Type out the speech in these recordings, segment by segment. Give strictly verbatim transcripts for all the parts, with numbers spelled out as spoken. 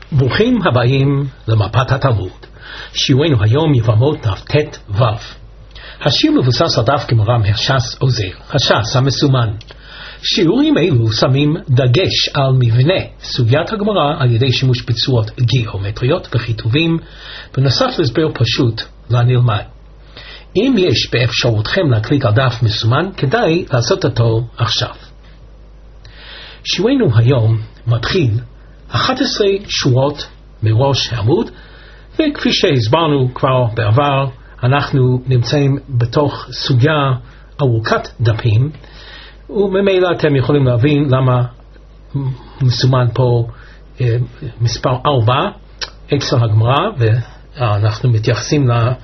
ברוכים הבאים למפת התלמוד. שיעורנו היום יבמות נ"ט ו'. השיר מבוסס על דף גמרא מהש"ס עוזר, הש"ס המסומן. שיעורים אלו שמים דגש על מבנה סוגיית הגמרא על ידי שימוש בצורות גיאומטריות וכיתובים, בנוסף להסבר פשוט לנלמד. אם יש באפשרותכם להקליק על דף מסומן, כדאי לעשות אותו עכשיו. שיעורנו היום מתחיל אחת עשרה שורות מראש העמוד, וכפי שהסברנו כבר בעבר, אנחנו נמצאים בתוך סוגיה ארוכת דפים, וממילא אתם יכולים להבין למה מסומן פה אה, מספר ארבע אצל הגמרא, ואנחנו מתייחסים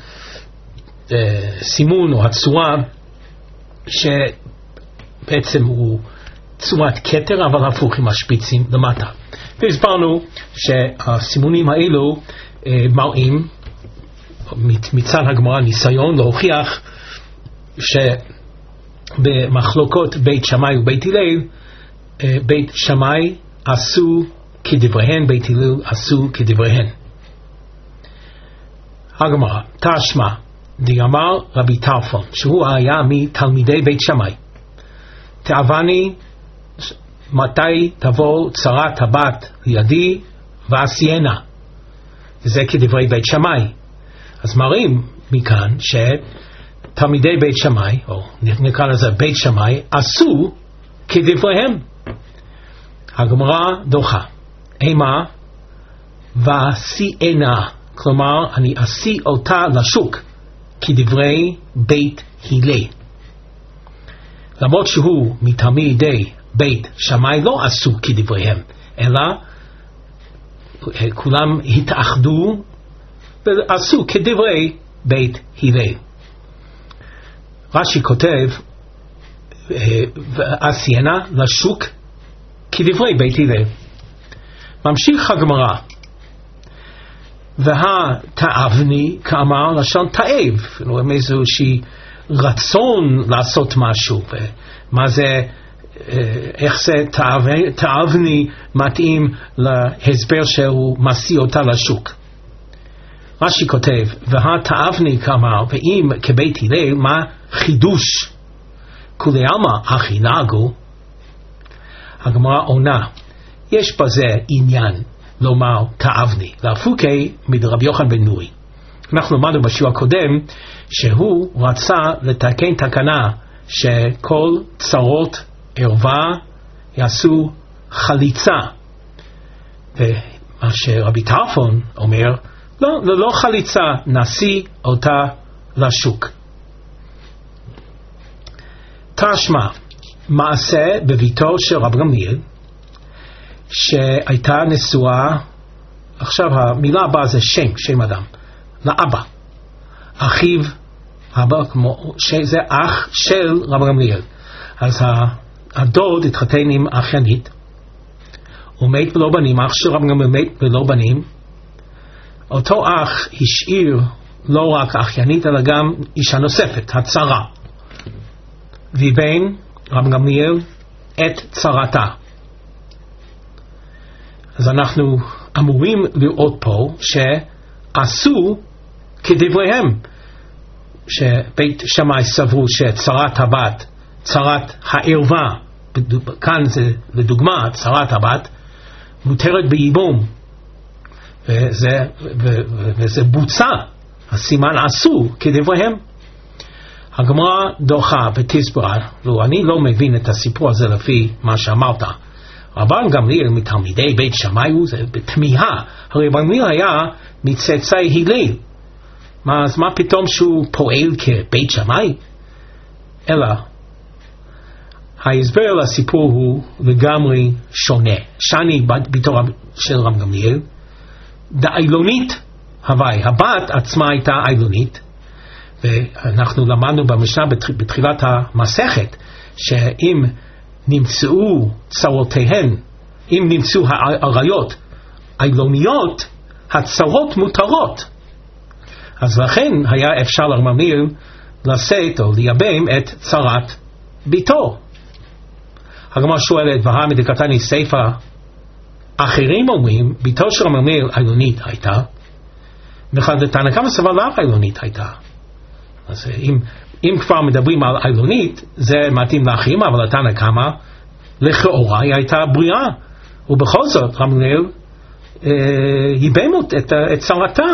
לסימון או הצורה שבעצם הוא צורת כתר אבל הפוך עם השפיצים למטה. והסברנו שהסימונים האלו אה, מראים מצד הגמרא ניסיון להוכיח שבמחלוקות בית שמאי ובית הלל, אה, בית שמאי עשו כדבריהן, בית הלל עשו כדבריהן. הגמרא תשמע דאמר רבי טרפון, שהוא היה מתלמידי בית שמאי, תאבני מתי תבוא צרת הבת לידי ועשיינה. זה כדברי בית שמאי. אז מראים מכאן שתלמידי בית שמאי, או נקרא לזה בית שמאי, עשו כדבריהם. הגמרא דוחה, אימה ועשיינה, כלומר אני אשיא אותה לשוק כדברי בית הלל. למרות שהוא מתלמידי בית שמאי לא עשו כדבריהם, אלא כולם התאחדו ועשו כדברי בית הלל. רש"י כותב ועשיינה לשוק כדברי בית הלל. ממשיך הגמרא, והתאבני כאמר לשון תאב, עם איזושהי רצון לעשות משהו. ומה זה, איך זה תאבני מתאים להסבר שהוא משיא אותה לשוק. רש"י כותב והתאבני כאמר, ואם כבית הלל מה חידוש כולי עלמא הכי נהגו. הגמרא עונה, יש בזה עניין לומר תאבני, להפוקי מדרבי יוחנן בן נורי. אנחנו למדנו בשיעור הקודם שהוא רצה לתקן תקנה שכל צרות ערווה יעשו חליצה, ומה שרבי טרפון אומר, לא, לא חליצה, נשיא אותה לשוק. תשמע מעשה בביתו של רב גמליאל שהייתה נשואה, עכשיו המילה הבאה זה שם, שם אדם, לאבא, אחיו, אבא, כמו שזה אח של רב גמליאל. אז הדוד התחתן עם אחיינית, הוא מת ולא בנים, אח של רב גמליאל מת ולא בנים. אותו אח השאיר לא רק אחיינית אלא גם אישה נוספת, הצרה, ובין רב גמליאל את צרתה. אז אנחנו אמורים לראות פה שעשו כדבריהם, שבית שמאי סברו שצרת הבת, צרת הערווה, כאן זה לדוגמה צרת הבת, מותרת בייבום, וזה, ו, ו, וזה בוצע, הסימן עשו כדבריהם. הגמרא דוחה ותסברה, לא, אני לא מבין את הסיפור הזה לפי מה שאמרת. רבן גמליאל מתלמידי בית שמאי הוא זה בתמיהה, הרי רבן גמליאל היה מצאצאי הלל, מה, אז מה פתאום שהוא פועל כבית שמאי? אלא ההסבר לסיפור הוא לגמרי שונה. שני בתור של רב גמליאל דאילונית הווי, הבת עצמה הייתה אילונית, ואנחנו למדנו במשנה בתחילת המסכת שאם נמצאו צרותיהן, אם נמצאו העריות אילוניות, הצרות מותרות. אז לכן היה אפשר לרב גמליאל לשאת או לייבם את צרת ביתו. הגמרא שואלת, והא מדקתני סיפא אחרים אומרים, ביתו של המלמיל עילונית הייתה, ותנא קמא סבר לאו עילונית הייתה. אז אם, אם כבר מדברים על עילונית, זה מתאים לאחרים, אבל התנא קמא, לכאורה היא הייתה בריאה, ובכל זאת המלמיל אה, ייבם את, את שרתה.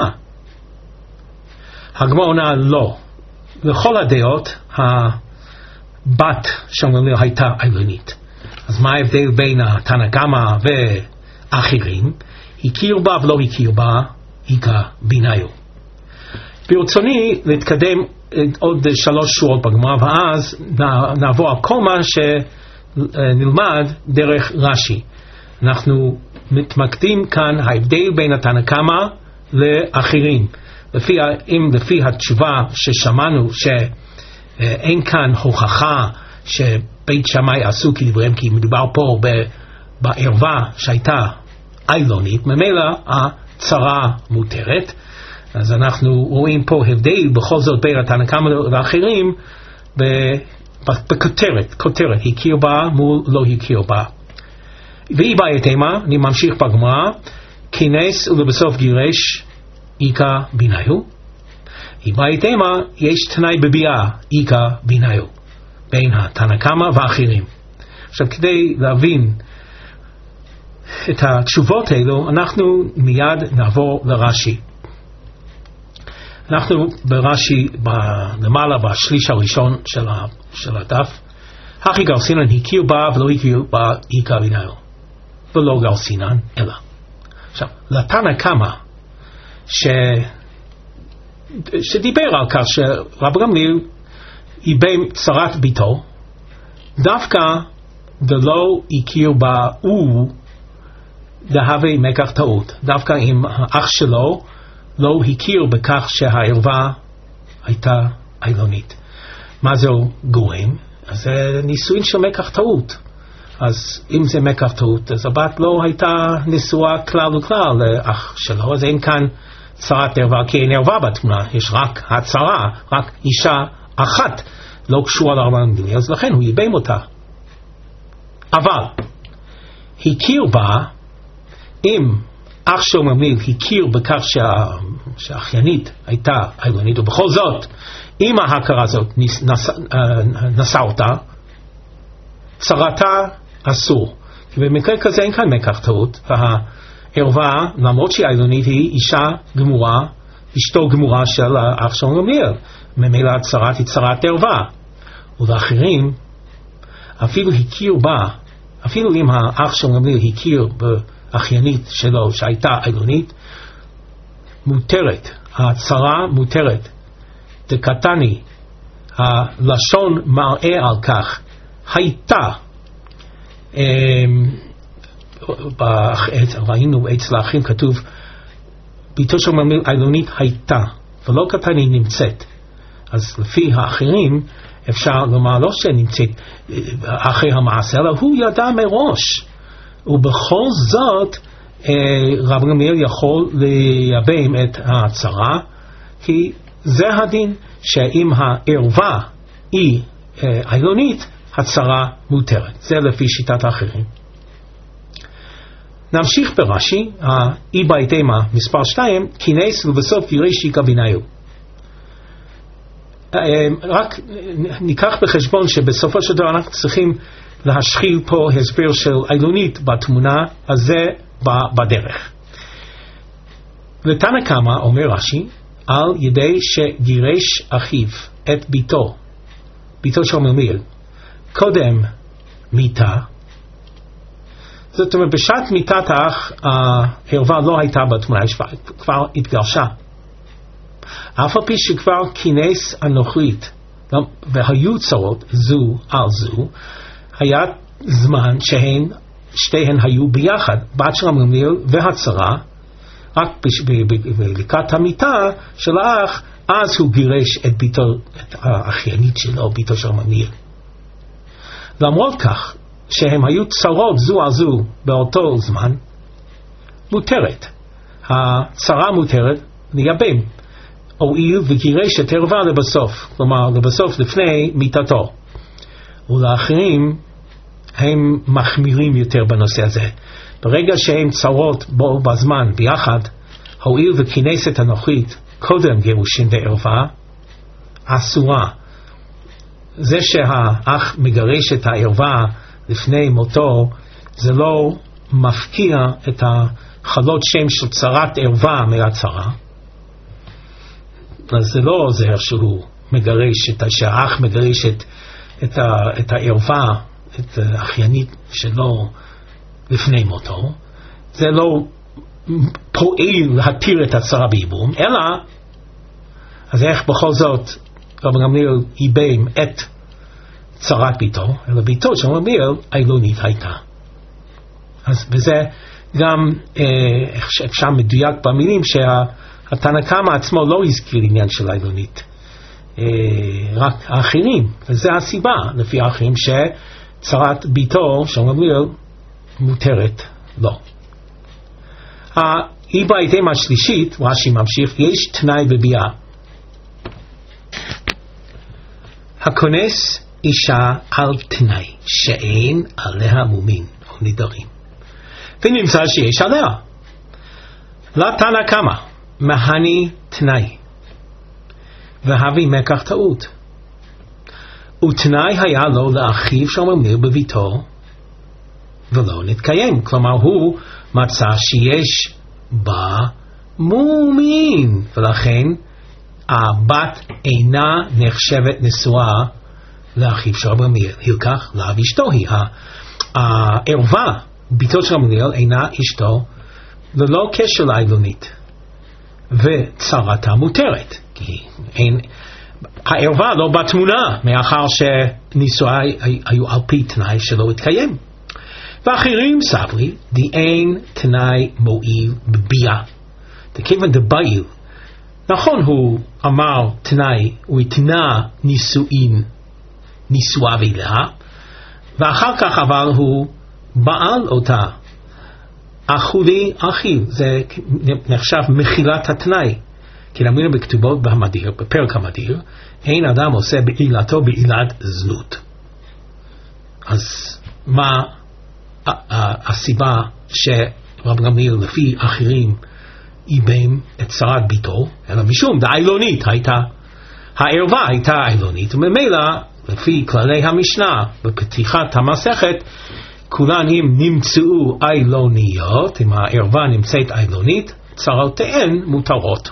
הגמרא עונה לא. לכל הדעות, הבת של המלמיל הייתה עילונית. אז מה ההבדל בין התנא קמא ואחרים? הכיר בה ולא הכיר בה, איכא ביניו. ברצוני להתקדם עוד שלוש שורות בגמרא, ואז נעבור על כל מה שנלמד דרך רש"י. אנחנו מתמקדים כאן ההבדל בין התנא קמא לאחרים. לפי, אם לפי התשובה ששמענו שאין כאן הוכחה שבית שמאי עשו כדבריהם, כי מדובר פה בערווה שהייתה עילונית, ממילא הצרה מותרת. אז אנחנו רואים פה הבדל בכל זאת בין התנא קמא לאחרים בכותרת, כותרת, הכיר בה מול לא הכיר בה. והיא בעיה תימה, אני ממשיך בגמרא, כינס ולבסוף גירש, איכא ביניו. היא בעיה תימה, יש תנאי בביאה, איכא ביניו, בין התנא קמא ואחרים. עכשיו כדי להבין את התשובות האלו, אנחנו מיד נעבור לרש"י. אנחנו ברש"י למעלה בשליש הראשון של, ה, של הדף, הכי גרסינן הכיר בה ולא הכיר בה איכא ביניו, ולא גרסינן אלא. עכשיו, לתנא קמא ש... שדיבר על כך שרב גמליאל ייבם צרת ביתו, דווקא ולא הכיר בה הוא להווה מקח טעות, דווקא אם האח שלו לא הכיר בכך שהערווה הייתה עילונית. מה זה גורם? אז זה נישואין של מקח טעות. אז אם זה מקח טעות, אז הבת לא הייתה נשואה כלל וכלל לאח שלו, אז אין כאן צרת ערווה, כי אין ערווה בתמונה, יש רק הצרה, רק אישה אחת לא קשורה לרבן גמליאל, אז לכן הוא ייבם אותה. אבל הכיר בה, אם אח של המלמיל הכיר בכך שה, שהאחיינית הייתה עילונית, ובכל זאת אם ההכרה הזאת נשא, נשא אותה, צרתה אסור, כי במקרה כזה אין כאן מקח טעות, והערווה למרות שהיא עילונית היא אישה גמורה, אשתו גמורה של אח של המלמיל, ממילא הצרת היא צרת ערווה. ולאחרים אפילו הכיר בה, אפילו אם האח של המלמיל הכיר באחיינית שלו שהייתה עילונית, מותרת, הצרה מותרת. דקתני, הלשון מראה על כך, הייתה, ראינו אצל האחים כתוב ביתו של המלמיל עילונית הייתה, ולא קטני נמצאת. אז לפי האחרים אפשר לומר לא שנמצאת אחרי המעשה, אלא הוא ידע מראש, ובכל זאת רב גמליאל יכול לייבם את הצרה, כי זה הדין, שאם הערווה היא עילונית, הצרה מותרת. זה לפי שיטת האחרים. נמשיך ברש"י, אי בהתאמה מספר שתיים, כינס ובסוף גירש איכא ביניו. רק ניקח בחשבון שבסופו של דבר אנחנו צריכים להשחיל פה הסבר של עילונית בתמונה, אז זה בדרך. לתנא קמא אומר רש"י, על ידי שגירש אחיו את ביתו, ביתו של המלמיל, קודם מיתה, זאת אומרת בשעת מיתת האח הערווה לא הייתה בתמונה, כבר התגרשה, אף על פי שכבר כינס הנוכרית והיו צרות זו על זו, היה זמן שהן שתיהן היו ביחד, בת של המלמיל והצרה, רק לקראת המיתה של האח, אז הוא גירש את ביתו, את האחיינית שלו, ביתו של המלמיל. למרות כך שהם היו צרות זו על זו באותו זמן, מותרת, הצרה מותרת לייבם, הואיל וגירש את ערווה לבסוף, כלומר לבסוף לפני מיתתו. ולאחרים הם מחמירים יותר בנושא הזה. ברגע שהם צרות בו בזמן ביחד, הואיל וכנסת הנוכחית קודם גירושין וערווה, אסורה. זה שהאח מגרש את הערווה לפני מותו, זה לא מפקיע את החלות שם של צרת ערווה מהצרה. אז זה לא עוזר שהוא מגרש, את, שהאח מגרש את, את, ה, את הערווה, את האחיינית שלו לפני מותו. זה לא פועל להתיר את הצרה בייבום, אלא, אז איך בכל זאת רבי גמליאל ייבם את צרת ביתו, אלא ביתו של רבי גמליאל עילונית הייתה. אז וזה גם אה, אפשר מדויק במילים שהתנא קמא עצמו לא הזכיר עניין של עילונית, אה, רק האחרים, וזה הסיבה לפי האחרים שצרת ביתו של רבי גמליאל מותרת לו. האיבא איתמה השלישית, רש"י ממשיך, יש תנאי בביאה. הכונס אישה על תנאי שאין עליה מומין או נדרים, ונמצא שיש עליה. לתנא קמא מהני תנאי והבי מקח טעות, ותנאי היה לו לאחיו של ממיר בביתו ולא נתקיים. כלומר הוא מצא שיש בה מומין, ולכן הבת אינה נחשבת נשואה לאחיו של רבי גמליאל, הילקח לאב אשתו היא. הערווה ביתו של רבי גמליאל אינה אשתו ללא קשר לעילונית, וצרתה מותרת, כי אין, הערווה לא בתמונה מאחר שנישואי היו על פי תנאי שלא התקיים. ואחרים סברי די אין תנאי מועיל בביאה, דכיוון דבעיל. נכון הוא אמר תנאי, הוא התנה נישואין נישואיו אליה, ואחר כך אבל הוא בעל אותה. אחולי אחיו, זה נחשב מחילת התנאי, כי נאמרים בכתובות במדיר, בפרק המדיר, אין אדם עושה בעילתו בעילת זנות. אז מה הסיבה שרבי גמליאל לפי אחרים ייבם את צרת ביתו? אלא משום דעילונית הייתה, הערווה הייתה עילונית, וממילא לפי כללי המשנה בפתיחת המסכת, כולן אם נמצאו עילוניות, אם הערווה נמצאת עילונית, צרותיהן מותרות.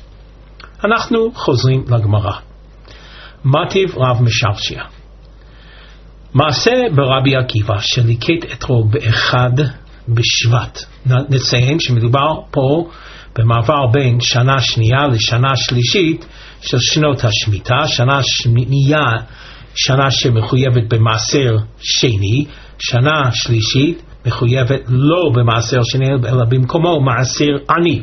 אנחנו חוזרים לגמרא. מטיב רב משרשיה, מעשה ברבי עקיבא שליקט אתרוג באחד בשבט. נציין שמדובר פה במעבר בין שנה שנייה לשנה שלישית של שנות השמיטה. שנה שנייה, שנה שמחויבת במעשר שני, שנה שלישית מחויבת לא במעשר שני אלא במקומו מעשר עני.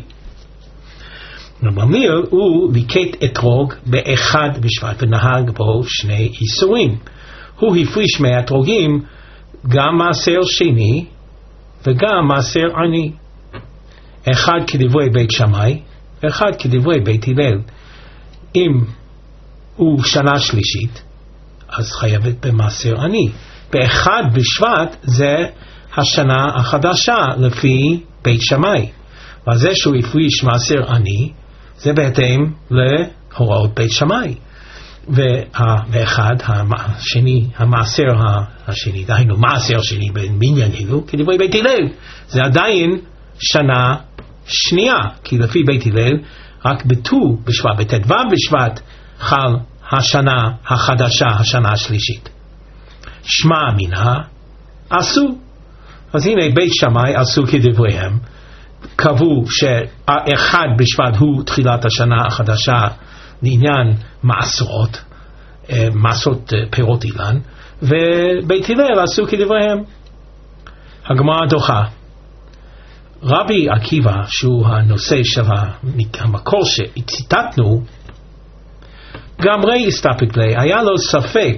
רבי גמליאל הוא ליקט אתרוג באחד בשבט ונהג בו שני איסורים. הוא הפריש מהאתרוגים גם מעשר שני וגם מעשר עני, אחד כדברי בית שמאי ואחד כדברי בית הלל. אם הוא שנה שלישית אז חייבת במעשר עני. באחד בשבט זה השנה החדשה לפי בית שמאי, וזה שהוא הפריש מעשר עני זה בהתאם להוראות בית שמאי. ואחד השני, המעשר השני, דהיינו מעשר שני בענייננו כדברי בית הלל, זה עדיין שנה שנייה, כי לפי בית הלל רק בט"ו בשבט, בט"ו בשבט חל השנה החדשה, השנה השלישית. שמע אמינא עשו. אז הנה בית שמאי עשו כדבריהם, קבעו שאחד בשבט הוא תחילת השנה החדשה לעניין מעשרות, מעשרות פירות אילן, ובית הלל עשו כדבריהם. הגמרא דוחה. רבי עקיבא, שהוא הנושא של המקור שציטטנו, גם ראי הסתפק לי, היה לו ספק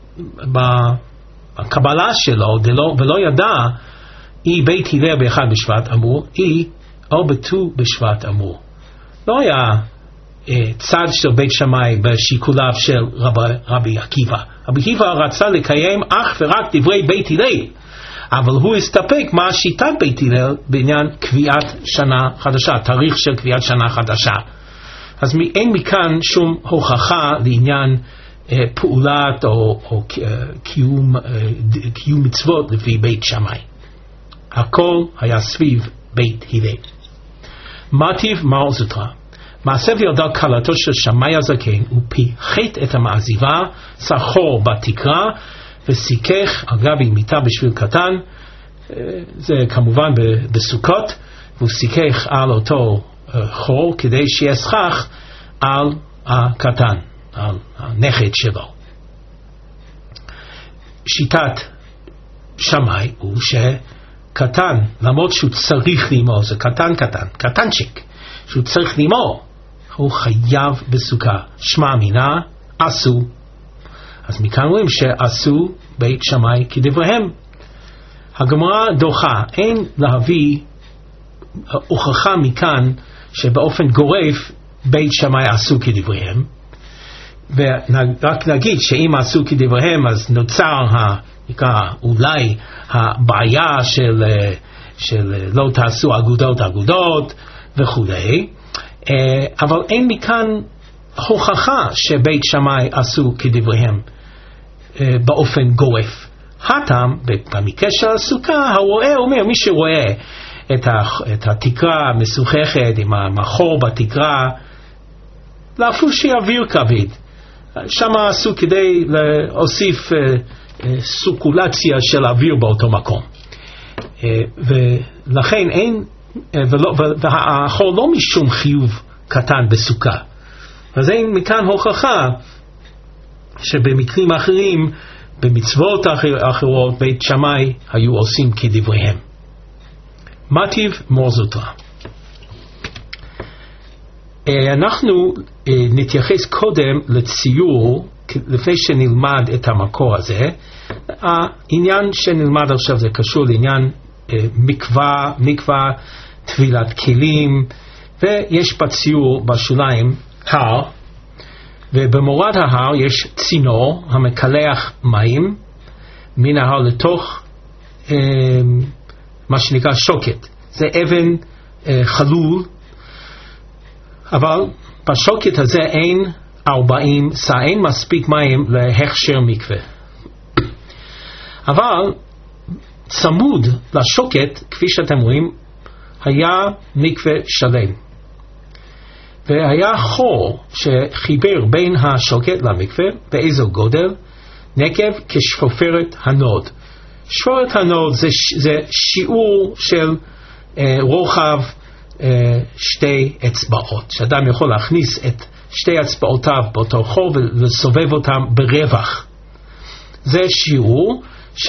בקבלה שלו ולא ידע אי בית הלל באחד בשבט אמור, אי או בט"ו בשבט אמור. לא היה צד של בית שמאי בשיקוליו של רבי, רבי עקיבא, רבי חייא רצה לקיים אך ורק דברי בית הלל, אבל הוא הסתפק מה שיטת בית הלל בעניין קביעת שנה חדשה, תאריך של קביעת שנה חדשה. אז אין מכאן שום הוכחה לעניין אה, פעולת או, או אה, קיום, אה, קיום מצוות לפי בית שמאי. הכל היה סביב בית הלל. מטיב מר זוטרא, מעשה וילדה כלתו של שמאי הזקן, הוא פיחת את המעזיבה, סחור בתקרה וסיכך על גבי מיטה בשביל קטן, זה כמובן בסוכות, והוא סיכך על אותו חור כדי שישכח על הקטן, על הנכד שלו. שיטת שמאי הוא שקטן, למרות שהוא צריך לימור, זה קטן קטן, קטנצ'יק, שהוא צריך לימור, הוא חייב בסוכה. שמע מינה, עשו. אז מכאן רואים שעשו בית שמאי כדבריהם. הגמרא דוחה, אין להביא הוכחה מכאן שבאופן גורף בית שמאי עשו כדבריהם, ורק נגיד שאם עשו כדבריהם אז נוצר נקרא, אולי הבעיה של, של לא תעשו אגודות אגודות וכו', אבל אין מכאן הוכחה שבית שמאי עשו כדבריהם באופן גורף. הטעם, במקרה של הסוכה, הרואה אומר, מי שרואה את, ה, את התקרה משוחכת עם המחור בתקרה, לאפילו שיעביר כבד. שם עשו כדי להוסיף סוקולציה של אוויר באותו מקום. ולכן אין, ולא, והחור לא משום חיוב קטן בסוכה. אז אין מכאן הוכחה שבמקרים אחרים, במצוות אחרות, בית שמאי היו עושים כדבריהם. מטיב מור זוטרא. אנחנו נתייחס קודם לציור, לפני שנלמד את המקור הזה. העניין שנלמד עכשיו זה קשור לעניין מקווה, מקווה, טבילת כלים, ויש בציור בשוליים הר, ובמורד ההר יש צינור המקלח מים מן ההר לתוך אה, מה שנקרא שוקת. זה אבן אה, חלול, אבל בשוקת הזה אין ארבעים סע, אין מספיק מים להכשר מקווה. אבל צמוד לשוקת, כפי שאתם רואים, היה מקווה שלם. והיה חור שחיבר בין השוקת למקווה, באיזו גודל? נקב כשפופרת הנוד. שפופרת הנוד זה, זה שיעור של אה, רוחב אה, שתי אצבעות, שאדם יכול להכניס את שתי אצבעותיו באותו חור ולסובב אותם ברווח. זה שיעור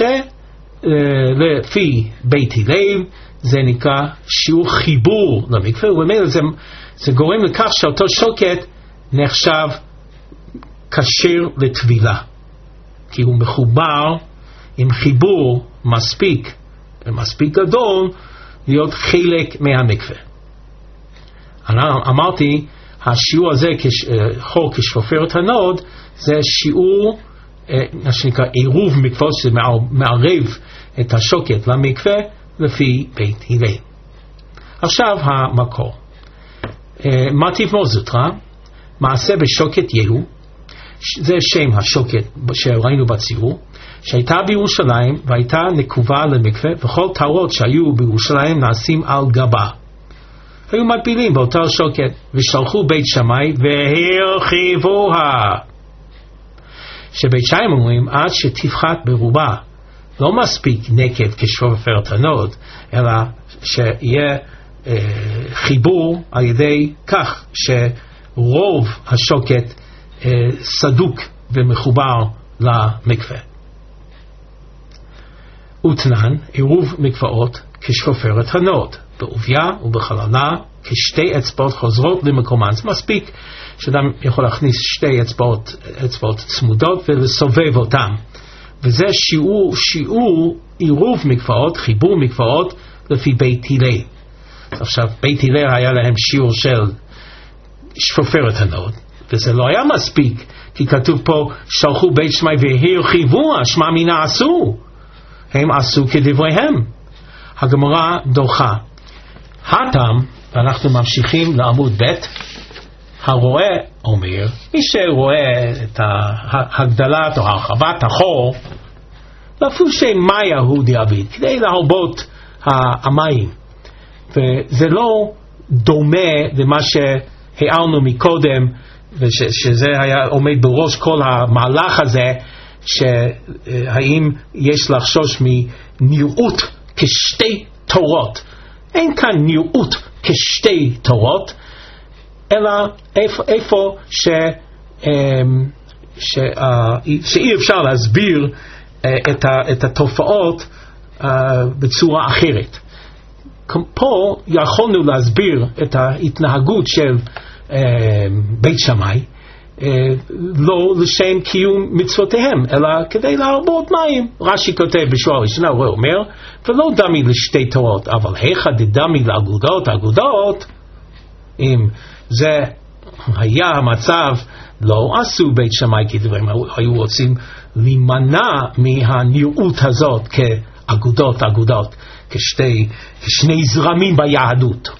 שלפי אה, בית הלל זה נקרא שיעור חיבור למקווה, ובאמת זה זה גורם לכך שאותו שוקת נחשב כשר לטבילה, כי הוא מחובר עם חיבור מספיק ומספיק גדול להיות חלק מהמקווה. אני אמרתי, השיעור הזה, חור כשפופרת הנוד, זה שיעור מה שנקרא עירוב מקווה, שזה מערב את השוקת למקווה לפי בית הלל. עכשיו המקור. מטיב מור זוטרא, מעשה בשוקת יהוא, זה שם השוקת שראינו בציור, שהייתה בירושלים והייתה נקובה למקווה, וכל טהרות שהיו בירושלים נעשים על גבה. היו מטבילים באותה שוקת, ושלחו בית שמאי והרחיבוה. שבית שמאי אומרים, עד שתפחת ברובה, לא מספיק נקב כשפופרת הנוד, אלא שיהיה חיבור על ידי כך שרוב השוקת סדוק ומחובר למקווה. ותנן, עירוב מקוואות כשפופרת הנוד, בעוביה ובחללה כשתי אצבעות חוזרות למקומן. זה מספיק שאדם יכול להכניס שתי אצבעות, אצבעות צמודות ולסובב אותם, וזה שיעור, שיעור עירוב מקוואות, חיבור מקוואות לפי בית הלל. עכשיו, בית הלל היה להם שיעור של שפופרת הנוד, וזה לא היה מספיק, כי כתוב פה שלחו בית שמאי והרחיבו, שמע מינה עשו, הם עשו כדבריהם. הגמרא דוחה. הטעם, ואנחנו ממשיכים לעמוד ב', הרואה אומר, מי שרואה את הגדלת או הרחבת החור, לפושי מאיה הוא דיעביד, כדי להרבות המים, וזה לא דומה למה שהערנו מקודם, ושזה היה עומד בראש כל המהלך הזה, שהאם יש לחשוש מנראות כשתי תורות. אין כאן נראות כשתי תורות, אלא איפה, איפה ש, ש, שאי אפשר להסביר את, ה, את התופעות בצורה אחרת. פה יכולנו להסביר את ההתנהגות של בית שמאי, לא לשם קיום מצוותיהם, אלא כדי להרבות מים. רש"י כותב בשורה הראשונה, הוא אומר, ולא דמי לשתי תורות, אבל היכא דדמי לאגודות, אגודות, אם זה היה המצב, לא עשו בית שמאי כדבריהם, היו רוצים להימנע מהנראות הזאת כאגודות, אגודות, כשתי, כשני זרמים ביהדות.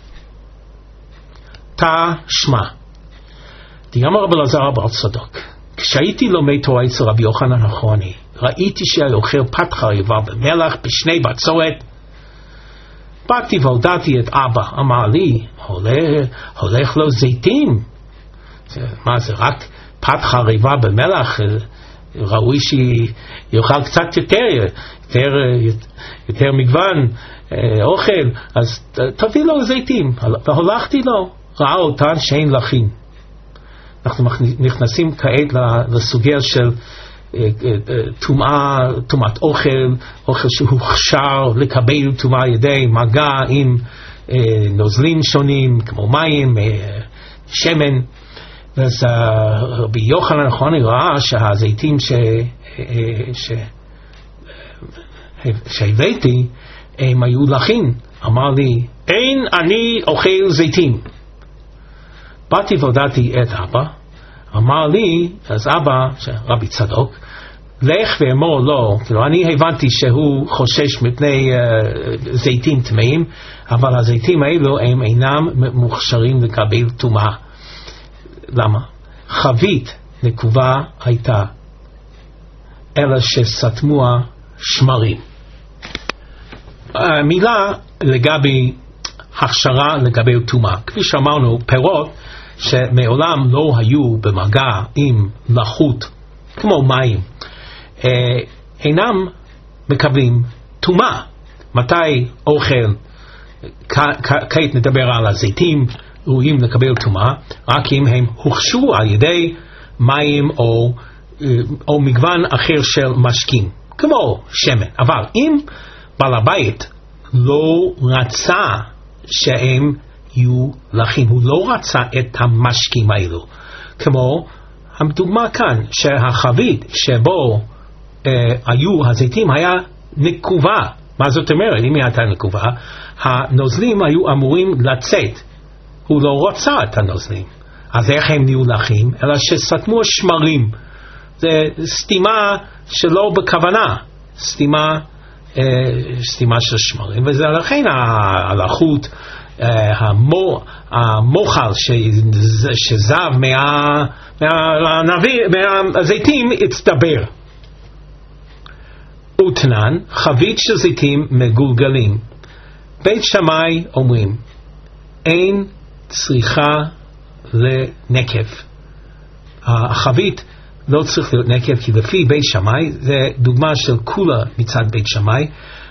תשמע, דיאמר רבי אלעזר בר צדוק, כשהייתי לומד תורה אצל רבי יוחנן החרוני, ראיתי שהיה אוכל פת חרבה במלח בשני בצורת. באתי והודעתי את אבא, אמר לי, הולך, הולך לו זיתים. מה זה, רק פת חרבה במלח? ראוי שיאכל קצת יותר, יותר, יותר מגוון אוכל, אז תביא לו זיתים. והולכתי לו, ראה אותן שאין לחים. אנחנו נכנסים כעת לסוגיה של תומעת אוכל, אוכל שהוכשר לקבל תומה על ידי מגע עם נוזלים שונים כמו מים, שמן. אז רבי יוחנן החרוני ראה שהזיתים שהבאתי הם היו לחים. אמר לי, אין אני אוכל זיתים. באתי והודעתי את אבא, אמר לי, אז אבא, רבי צדוק, לך ואמור לו, כאילו אני הבנתי שהוא חושש מפני uh, זיתים טמאים, אבל הזיתים האלו הם אינם מוכשרים לקבל טומאה. למה? חבית נקובה הייתה, אלא שסתמוה שמרים. המילה לגבי הכשרה לגבי טומאה, כפי שאמרנו, פירות שמעולם לא היו במגע עם לחות כמו מים, אינם מקבלים טומאה. מתי אוכל, כעת נדבר על הזיתים, ראויים לקבל טומאה, רק אם הם הוכשרו על ידי מים או, או מגוון אחר של משקים, כמו שמן. אבל אם בעל הבית לא רצה שהם יהיו לחים, הוא לא רצה את המשקים האלו, כמו הדוגמה כאן, שהחבית שבו אה, היו הזיתים היה נקובה. מה זאת אומרת? אם היא הייתה נקובה, הנוזלים היו אמורים לצאת, הוא לא רצה את הנוזלים, אז איך הם נהיו לחים? אלא שסתמו שמרים. זה סתימה שלא בכוונה, סתימה אה, סתימה של שמרים, וזה לכן הלחות, המו, המוחל שזב מה, מהנביא, מהזיתים הצטבר. ותנן, חבית של זיתים מגולגלים. בית שמאי אומרים, אין צריכה לנקב. החבית לא צריך להיות נקב, כי לפי בית שמאי, זה דוגמה של כולה מצד בית שמאי,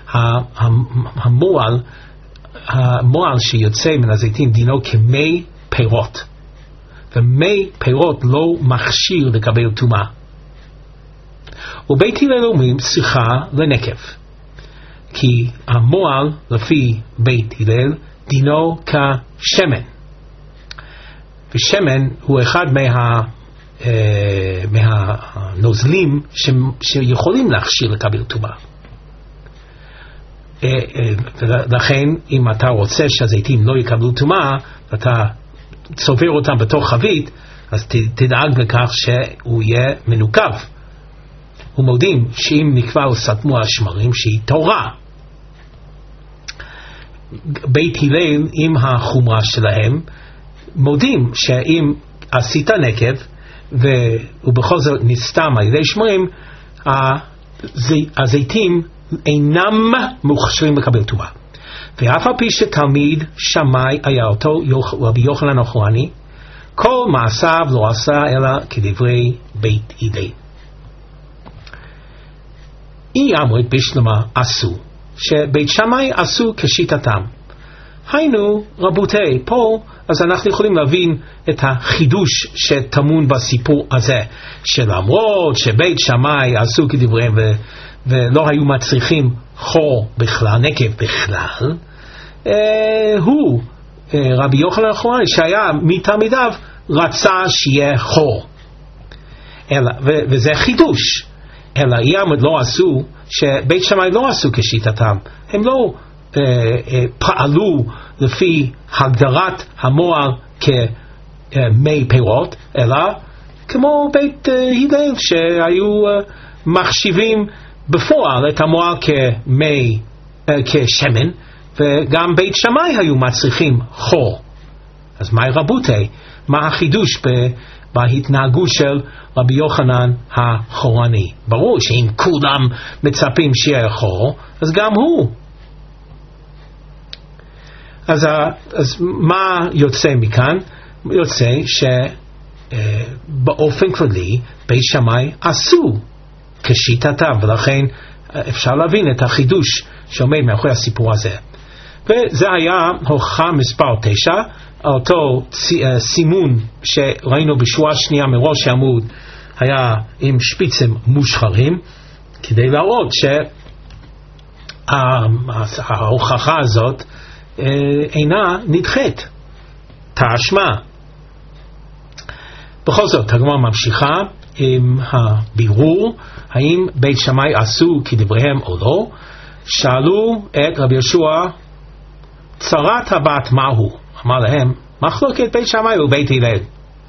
המועל, המועל שיוצא מן הזיתים דינו כמי פירות, ומי פירות לא מכשיר לקבל טומאה. ובית הלל אומרים צריכה לנקב, כי המועל לפי בית הלל דינו כשמן, ושמן הוא אחד מה, אה, מהנוזלים ש, שיכולים להכשיר לקבל טומאה. לכן אם אתה רוצה שהזיתים לא יקבלו טומאה, אתה צובר אותם בתוך חבית, אז תדאג לכך שהוא יהיה מנוקב. ומודים שאם נקבע או סתמו על שמרים שהיא תורה. בית הלל עם החומרה שלהם מודים שאם עשית נקב ובכל זאת נסתם על ידי שמרים, הזיתים אינם מוכשרים לקבל טומאה. ואף על פי שתלמיד שמאי היה אותו רבי יוחנן החורני, כל מעשיו לא עשה אלא כדברי בית הלל. אי אמרת בשלמה עשו, שבית שמאי עשו כשיטתם. היינו רבותי, פה אז אנחנו יכולים להבין את החידוש שטמון בסיפור הזה, שלמרות שבית שמאי עשו כדבריהם ו- ולא היו מצריכים חור בכלל, נקב בכלל, אה, הוא, אה, רבי יוחנן החורני, שהיה מתלמידיו, רצה שיהיה חור. אלא, ו- וזה חידוש. אלא יעמד לא עשו, שבית שמאי לא עשו כשיטתם. הם לא אה, אה, פעלו לפי הגדרת המוער כמי פירות, אלא כמו בית אה, הלל, שהיו אה, מחשיבים בפועל את המוער כמי, אה, כשמן, וגם בית שמאי היו מצריכים חור. אז מהי רבותי? מה החידוש ב... בהתנהגות של רבי יוחנן החורני? ברור שאם כולם מצפים שיהיה חור, אז גם הוא. אז, אז מה יוצא מכאן? יוצא שבאופן כללי בית שמאי עשו כשיטתם, ולכן אפשר להבין את החידוש שעומד מאחורי הסיפור הזה. וזה היה הוכחה מספר תשע, אותו סימון שראינו בשורה שנייה מראש העמוד, היה עם שפיצים מושחרים, כדי להראות שההוכחה הזאת אינה נדחית, תשמע. בכל זאת הגמרא ממשיכה עם הבירור האם בית שמאי עשו כדבריהם או לא. שאלו את רבי יהושע צרת הבת מהו? אמר להם, מחלוקת בית שמאי ובית הלל.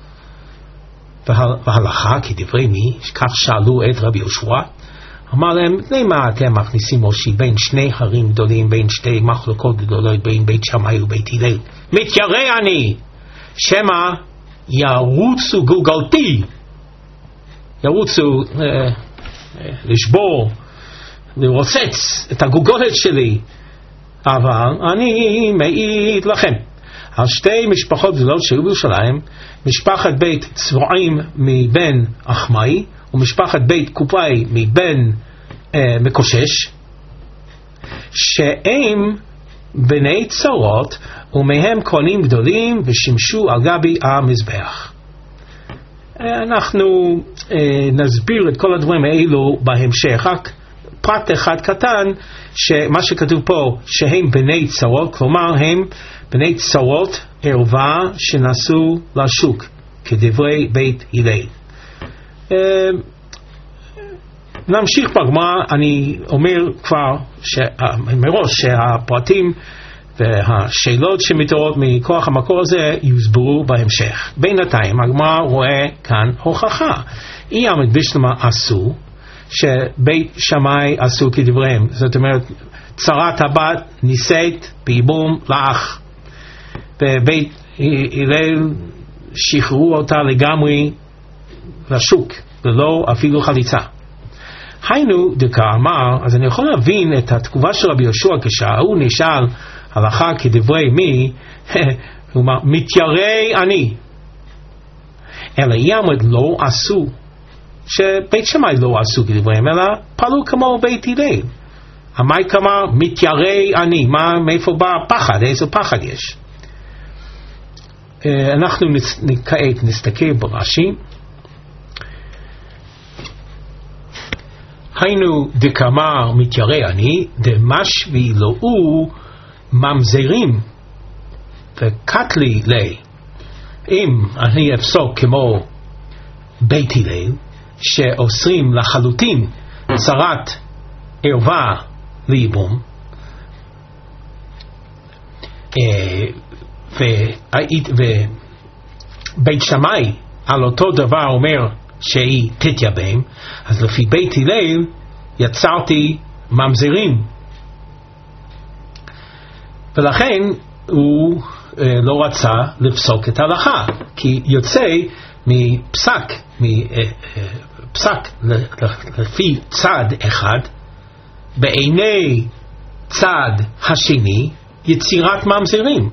והלכה כדברי מי? כך שאלו את רבי יהושע. אמר להם, למה אתם מכניסים ראשי בין שני הרים גדולים, בין שתי מחלוקות גדולות, בין בית שמאי ובית הלל? מתיירא אני, שמא ירוצו גולגלתי, ירוצו אה, אה, לשבור, לרוצץ את הגולגולת שלי. אבל אני מעיד לכם על שתי משפחות גדולות שהיו בירושלים, משפחת בית צבועים מבן אחמאי ומשפחת בית קופאי מבן אה, מקושש, שהם בני צרות ומהם כהנים גדולים ושימשו על גבי המזבח. אה, אנחנו אה, נסביר את כל הדברים האלו בהמשך, רק פרט אחד קטן, שמה שכתוב פה שהם בני צרות, כלומר הם בני צרות ערווה שנסו לשוק כדברי בית הלל. נמשיך בגמרא. אני אומר כבר מראש שהפרטים והשאלות שמתעוררות מכוח המקור הזה יוסברו בהמשך. בינתיים הגמרא רואה כאן הוכחה. אי עמד בשלמה עשו, שבית שמאי עשו כדבריהם, זאת אומרת צרת הבת נישאת בייבום לאח, ובית הלל שחררו אותה לגמרי לשוק ללא אפילו חליצה. היינו דקאמר. אז אני יכול להבין את התגובה של רבי יהושע כשהוא נשאל הלכה כדברי מי, הוא אומר מתיירא אני, אלא יעמד לא עשו, שבית שמאי לא עשו כדבריהם אלא פעלו כמו בית הלל. המאי כמה מתיירא אני, מה, מאיפה בא פחד, איזה פחד יש? אנחנו כעת נסתכל ברש"י. היינו דקאמר מתיירא אני, דמשוי לאו ממזרים וקטלי לי. אם אני אפסוק כמו בית הלל שאוסרים לחלוטין צרת ערווה לייבום, ובית שמאי על אותו דבר אומר שהיא תתייבם, אז לפי בית הלל יצרתי ממזרים, ולכן הוא אה, לא רצה לפסוק את ההלכה, כי יוצא מפסק מפסק לפי צד אחד בעיני צד השני יצירת ממזרים,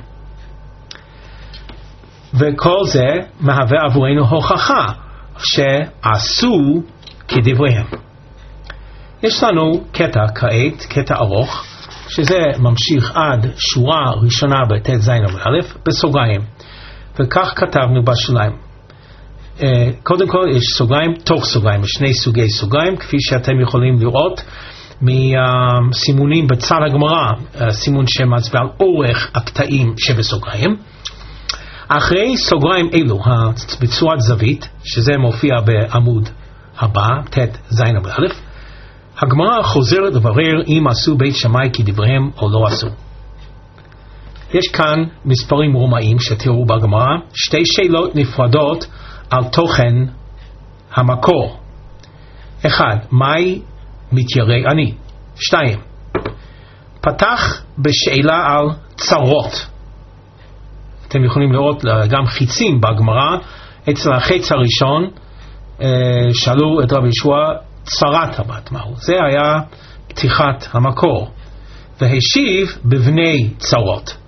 וכל זה מהווה עבורנו הוכחה שעשו כדבריהם. יש לנו קטע כעת, קטע ארוך, שזה ממשיך עד שורה ראשונה בתת זין א' בסוגריים, וכך כתבנו בשוליים. Uh, קודם כל יש סוגריים, תוך סוגריים, יש שני סוגי סוגריים, כפי שאתם יכולים לראות מסימונים בצד הגמרא, uh, סימון שמצביע על אורך הקטעים שבסוגריים. אחרי סוגריים אלו, בצורת זווית, שזה מופיע בעמוד הבא, תת זין א', הגמרא חוזרת לברר אם עשו בית שמאי כדבריהם או לא עשו. יש כאן מספרים רומאים שתראו בגמרא, שתי שאלות נפרדות על תוכן המקור. אחד, מהי מתיירא אני? שתיים, פתח בשאלה על צרות. אתם יכולים לראות גם חיצים בגמרא. אצל החץ הראשון שאלו את רבי יהושע צרת הבת מהו. זה היה פתיחת המקור, והשיב בבני צרות.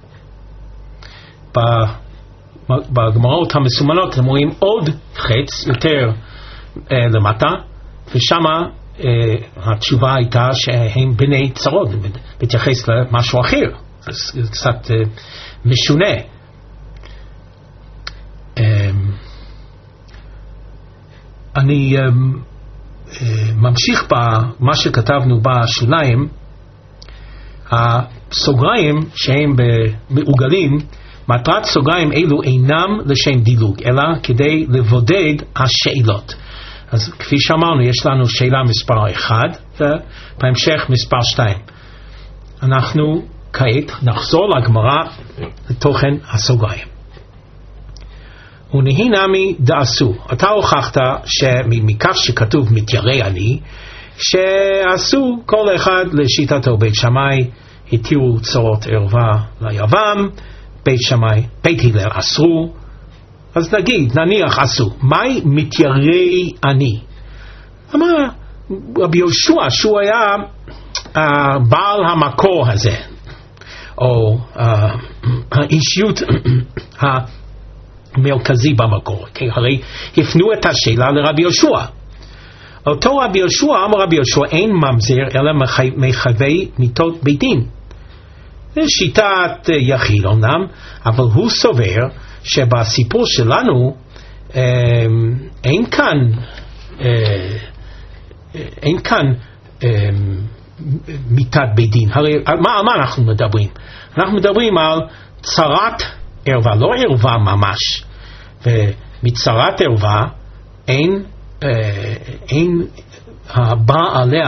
בגמרות המסומנות אתם רואים עוד חץ יותר אה, למטה, ושמה אה, התשובה הייתה שהם בני צרות, מתייחס למשהו אחר. זה קצת אה, משונה. אה, אני אה, אה, ממשיך במה שכתבנו בשוליים. הסוגריים שהם מעוגלים, מטרת סוגריים אלו אינם לשם דילוג, אלא כדי לבודד השאלות. אז כפי שאמרנו, יש לנו שאלה מספר אחד, ובהמשך מספר שתיים. אנחנו כעת נחזור לגמרא לתוכן הסוגריים. ונהי נמי דעשו. אתה הוכחת שמכך שכתוב מתיירא אני, שעשו כל אחד לשיטתו. בית שמאי התירו צרות ערווה ליבם, בית שמאי, בית הלל אסרו. אז נגיד, נניח עשו. מהי מתיירא אני? אמר רבי יהושע שהוא היה uh, בעל המקור הזה, או uh, האישיות המרכזי במקור, okay? הרי הפנו את השאלה לרבי יהושע. אותו רבי יהושע אמר רבי יהושע אין ממזר אלא מחייבי מיתות בית דין. זה שיטת יחיד אומנם, אבל הוא סובר שבסיפור שלנו אין כאן אין כאן מיתת בית דין. הרי על מה, על מה אנחנו מדברים? אנחנו מדברים על צרת ערווה, לא ערווה ממש, ומצרת ערווה אין אין הבא עליה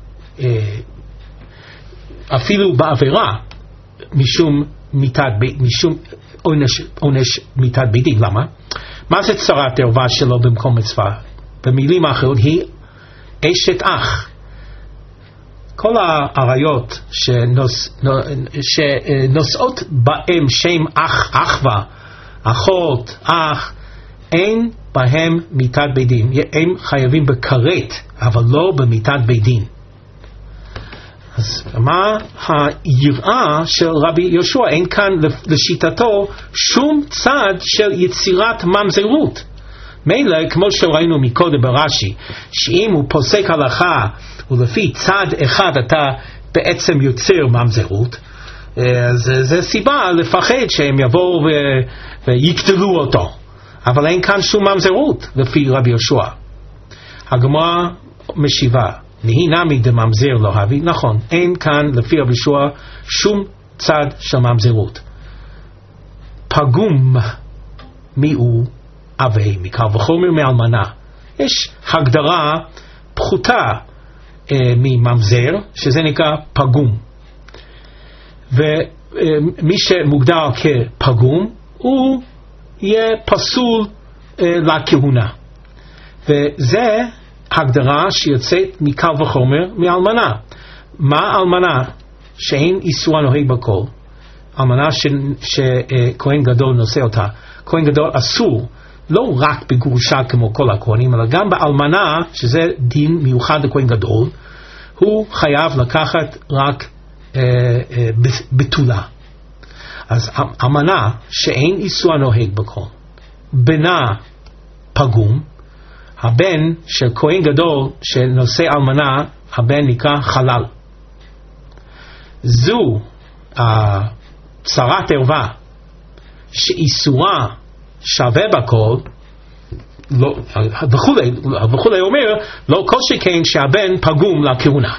אפילו בעבירה משום מיתת משום עונש עונש מיתת בית דין. למה? מה זה צרת ערווה שלו במקום מצווה? במילים אחרות היא אשת אח. כל העריות שנוס, שנושאות בהם שם אח, אחווה, אחות, אח, אין בהם מיתת בית דין. הם חייבים בכרת, אבל לא במיתת בית דין. אז מה היראה של רבי יהושע? אין כאן לשיטתו שום צד של יצירת ממזרות. מילא, כמו שראינו מקודם ברש"י, שאם הוא פוסק הלכה ולפי צד אחד אתה בעצם יוצר ממזרות, אז זה סיבה לפחד שהם יבואו ויקטלו אותו. אבל אין כאן שום ממזרות לפי רבי יהושע. הגמרא משיבה, נהי נמי דממזר לא הביא. נכון, אין כאן לפי רבי יהושע שום צד של ממזרות. פגום מיהו אבי, מקל וחומר מאלמנה. יש הגדרה פחותה אה, מממזר, שזה נקרא פגום. ומי שמוגדר כפגום הוא יהיה פסול לכהונה. וזה הגדרה שיוצאת מקל וחומר מאלמנה. מה אלמנה? שאין איסור הנוהג בכל. אלמנה שכהן גדול נושא אותה. כהן גדול אסור לא רק בגרושה כמו כל הכהנים, אלא גם באלמנה, שזה דין מיוחד לכהן גדול, הוא חייב לקחת רק אה, אה, בתולה. אז אלמנה שאין איסור הנוהג בכל, בנה פגום, הבן של כהן גדול שנושא אלמנה, הבן נקרא חלל. זו צרת ערווה שאיסורה שווה בכל, לא, וכולי, וכולי אומר, לא כל שכן שהבן פגום לכהונה.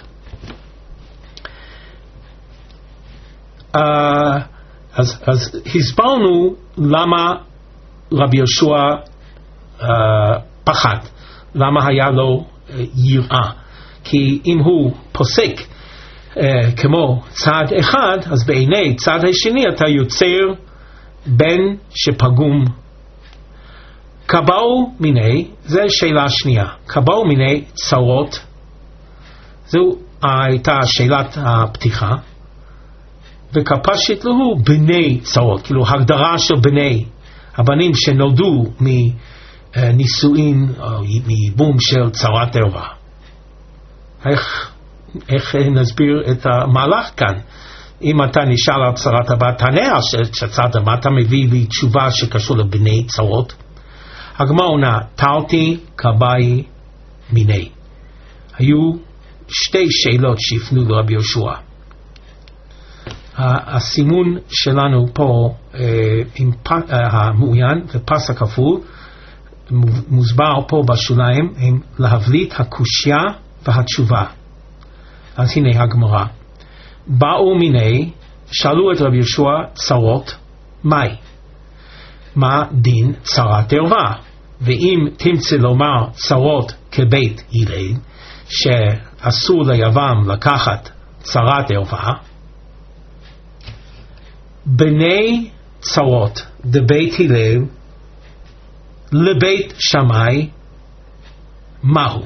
Uh, אז, אז הסברנו למה רבי יהושע uh, פחד, למה היה לו uh, יראה. כי אם הוא פוסק uh, כמו צד אחד, אז בעיני צד השני אתה יוצר בן שפגום. קבעו מיני, זה שאלה שנייה, קבעו מיני צרות, זו הייתה שאלת הפתיחה, וכפשט לו בני צרות, כאילו הגדרה של בני, הבנים שנולדו מנישואין או מייבום של צרת ערווה. איך, איך נסביר את המהלך כאן? אם אתה נשאל על צרת הבת, תענה על שצרת הבת, אתה מביא לי תשובה שקשור לבני צרות. הגמרא עונה, תרתי קבעי מיני. היו שתי שאלות שהפנו לרבי יהושע. הסימון שלנו פה עם המעוין ופס הכפול מוסבר פה בשוליים עם להבליט הקושיה והתשובה. אז הנה הגמרא. באו מיני, שאלו את רבי יהושע צרות, מהי? מה דין צרת ערווה? ואם תמצא לומר צרות כבית הלל, שאסור ליבם לקחת צרת ערווה, בני צרות דבית הלל לבית שמאי מהו?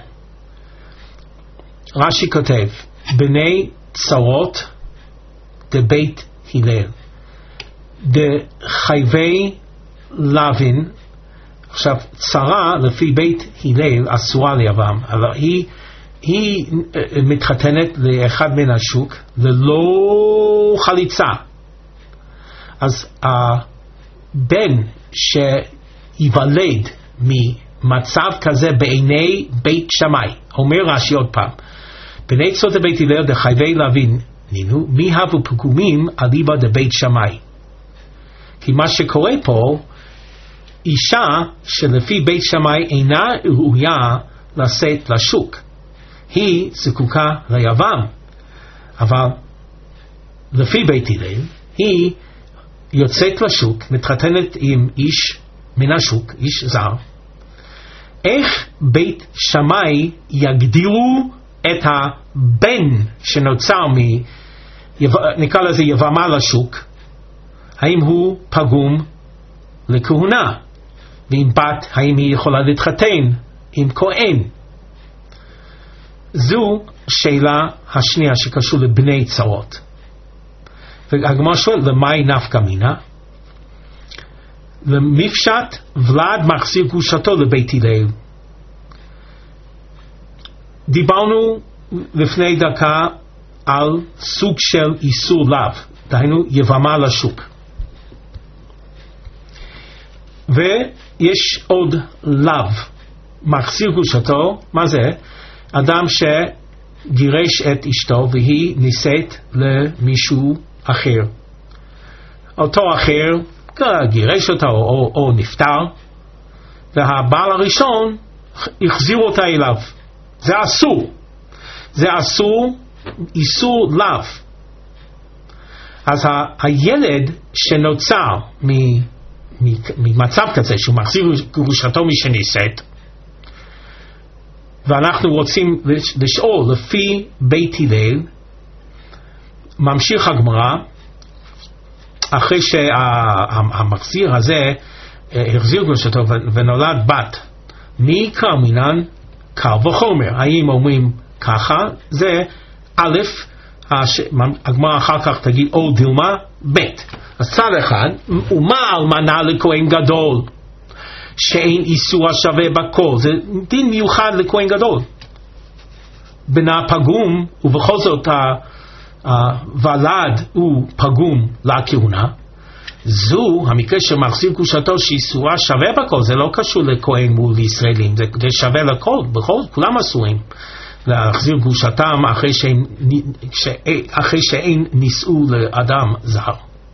רש"י כותב בני צרות דבית הלל דחייבי לוין. עכשיו צרה לפי בית הלל אסורה ליבם, אבל היא, היא מתחתנת לאחד מן השוק ללא חליצה. אז הבן שיוולד ממצב כזה בעיני בית שמאי, אומר רש"י עוד פעם, בני צרות דבית הלל דחייבי לוין נינו, מי הבו פגומים אליבא דבית שמאי. כי מה שקורה פה, אישה שלפי בית שמאי אינה ראויה לשאת לשוק, היא זקוקה ליבם, אבל לפי בית הלל היא יוצאת לשוק, מתחתנת עם איש מן השוק, איש זר. איך בית שמאי יגדירו את הבן שנוצר מ... נקרא לזה יבמה לשוק? האם הוא פגום לכהונה? ואם בת, האם היא יכולה להתחתן עם כהן? זו שאלה השנייה שקשור לבני צרות. והגמרא שואל, למאי נפקא מינה? למפשט ולד מחזיר גרושתו לבית הלל. דיברנו לפני דקה על סוג של איסור לאו, דהיינו יבמה לשוק. ויש עוד לאו, מחזיר גרושתו. מה זה? אדם שגירש את אשתו והיא נישאת למישהו אחר. אותו אחר גירש אותה או, או, או נפטר, והבעל הראשון החזיר אותה אליו. זה אסור. זה אסור, איסור לאו. אז ה- הילד שנוצר ממצב כזה שהוא מחזיר גרושתו משנישאת, ואנחנו רוצים לשאול לפי בית הלל, ממשיך הגמרא, אחרי שהמחזיר הזה החזיר גרושתו ונולד בת, מי יקרא מינן? קל וחומר. האם אומרים ככה? זה א', הגמרא אחר כך תגיד או דילמה, ב'. אז צד אחד, ומה אלמנה לכהן גדול שאין איסור השווה בכל? זה דין מיוחד לכהן גדול. בנה פגום, ובכל זאת הוולד הוא פגום לכהונה, זו המקרה שמחזיר גרושתו שאיסורה שווה בכל. זה לא קשור לכהן מול ישראלים, זה, זה שווה לכל, בכל, כולם אסורים להחזיר גרושתם אחרי שאין, אחרי שאין נישאו לאדם זר.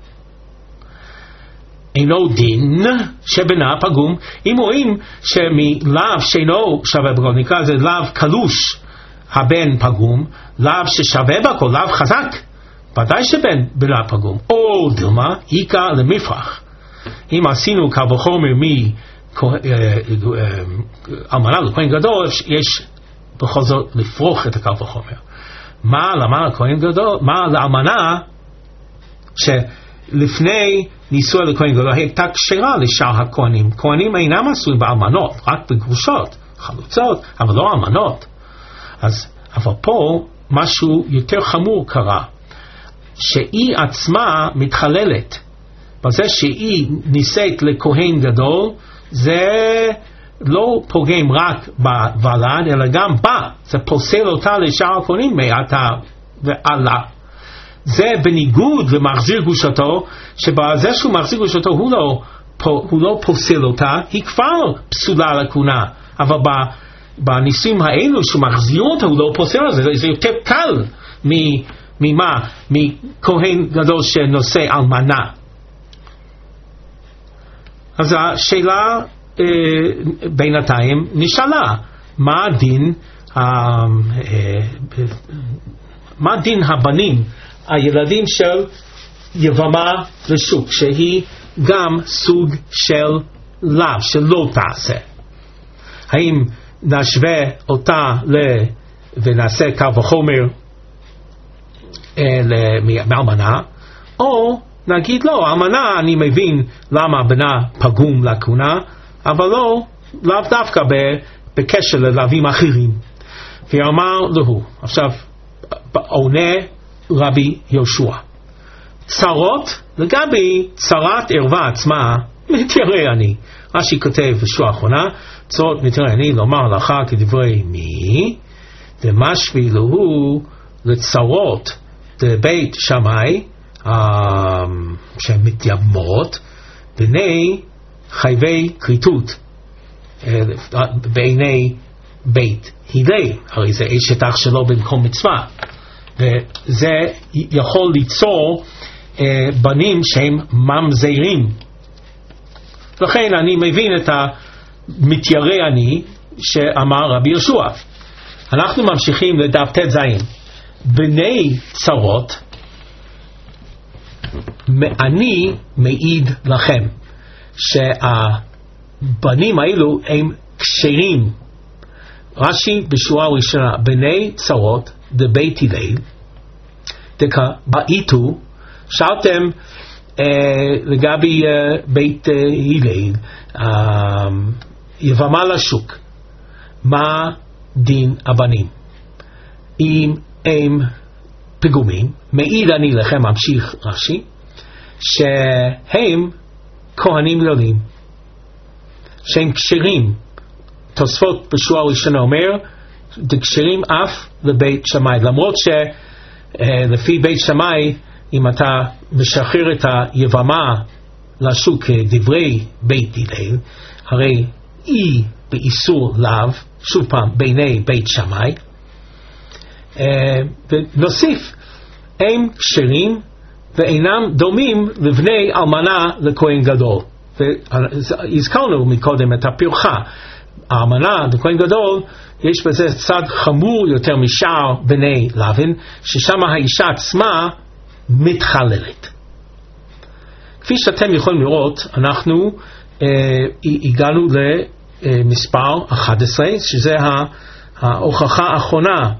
אינו דין שבנה פגום. אם רואים שמלאו שאינו שווה בכל, נקרא זה לאו קלוש הבן פגום, לאו ששווה בכל, לאו חזק, ודאי שבן בנה פגום. או דילמה, איקה למפרח. אם עשינו קל וחומר מאלמנה לכהן גדול, יש בכל זאת לפרוח את הקל וחומר. מה לאלמנה לכהן גדול? מה לאלמנה שלפני נישואי לכהן גדול הייתה כשרה לשאר הכהנים? כהנים אינם עשויים באלמנות, רק בגרושות, חלוצות, אבל לא אלמנות. אז אבל פה משהו יותר חמור קרה, שהיא עצמה מתחללת בזה שהיא נישאת לכהן גדול. זה לא פוגם רק בוולד אלא גם בה, זה פוסל אותה לשאר הכהנים מעתה והלאה. זה בניגוד למחזיר גרושתו, שבזה שהוא מחזיר גרושתו הוא לא, הוא לא פוסל אותה, היא כבר פסולה לכהונה, אבל בניסים האלו שמחזיר אותה הוא לא פוסל את זה. זה יותר קל ממה? מכהן גדול שנושא אלמנה. אז השאלה אה, בינתיים נשאלה, מה הדין אה, אה, מה דין הבנים, הילדים של יבמה ושוק, שהיא גם סוג של לאו, שלא תעשה? האם נשווה אותה ל... ונעשה קל וחומר מאלמנה, או נגיד לא, אלמנה אני מבין למה בנה פגום לכהונה, אבל לא, לאו דווקא בקשר ללווים אחרים. ואמר לו, עכשיו עונה רבי יהושע, צרות, לגבי צרת ערווה עצמה מתיירא אני. רש"י כותב בשורה האחרונה, צרות מתיירא אני לומר לך כדברי מי דמשווה לו לצרות דבית שמאי שמתייממות בני חייבי כריתות בעיני בית הלל. הרי זה אשת אח שלו במקום מצווה, וזה יכול ליצור בנים שהם ממזרים. לכן אני מבין את המתיירא אני שאמר רבי יהושע. אנחנו ממשיכים לדף ט' זין. בני צרות אני מעיד לכם שהבנים האלו הם כשרים. רש"י בשורה הראשונה, בני צרות דבית הלל דקה בעיתו. שאלתם אה, לגבי אה, בית אה, הלל, אה, יבמה לשוק, מה דין הבנים? אם הם פגומים, מעיד אני לכם, ממשיך רש"י, שהם כהנים גדולים, שהם כשרים. תוספות בשורה הראשונה אומר דקשרים אף לבית שמאי, למרות שלפי בית שמאי אם אתה משחרר את היבמה לשוק כדברי בית הלל, הרי היא באיסור לאו, שוב פעם בעיני בית שמאי. ונוסיף, הם כשרים ואינם דומים לבני אלמנה לכהן גדול. והזכרנו מקודם את הפרחה, האלמנה לכהן גדול יש בזה צד חמור יותר משאר בני לוין, ששם האישה עצמה מתחללת. כפי שאתם יכולים לראות, אנחנו אה, הגענו למספר אחת עשרה, שזה ההוכחה האחרונה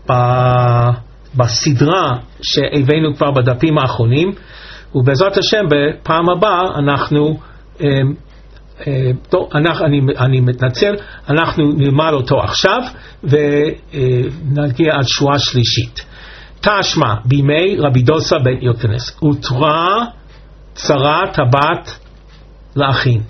בסדרה שהבאנו כבר בדפים האחרונים, ובעזרת השם בפעם הבאה אנחנו אה, טוב, אני, אני מתנצל, אנחנו נלמד אותו עכשיו ונגיע עד שורה שלישית. תשמע, בימי רבי דוסה בן ילקנס, הותרה צרת הבת לאחים.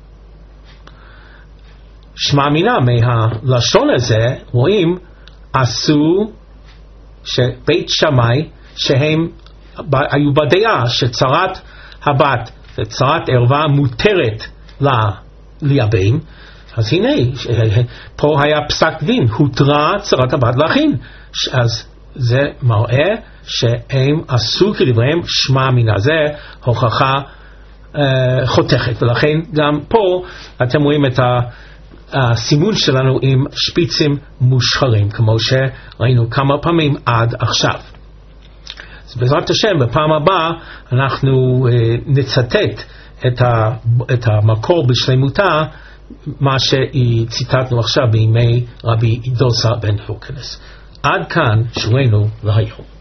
שמע מינה מהלשון הזה, רואים, עשו שבית שמאי, שהם היו בדעה שצרת הבת וצרת ערווה מותרת לייבם, אז הנה, פה היה פסק דין, הותרה צרת הבת לאחים. אז זה מראה שהם עשו כדבריהם, שמע מינה, זה הוכחה אה, חותכת, ולכן גם פה אתם רואים את הסימון שלנו עם שפיצים מושחרים, כמו שראינו כמה פעמים עד עכשיו. אז בעזרת השם, בפעם הבאה אנחנו אה, נצטט את, ה, את המקור בשלמותה, מה שציטטנו עכשיו בימי רבי דוסה בן ילקנס. עד כאן שיעורנו להיום.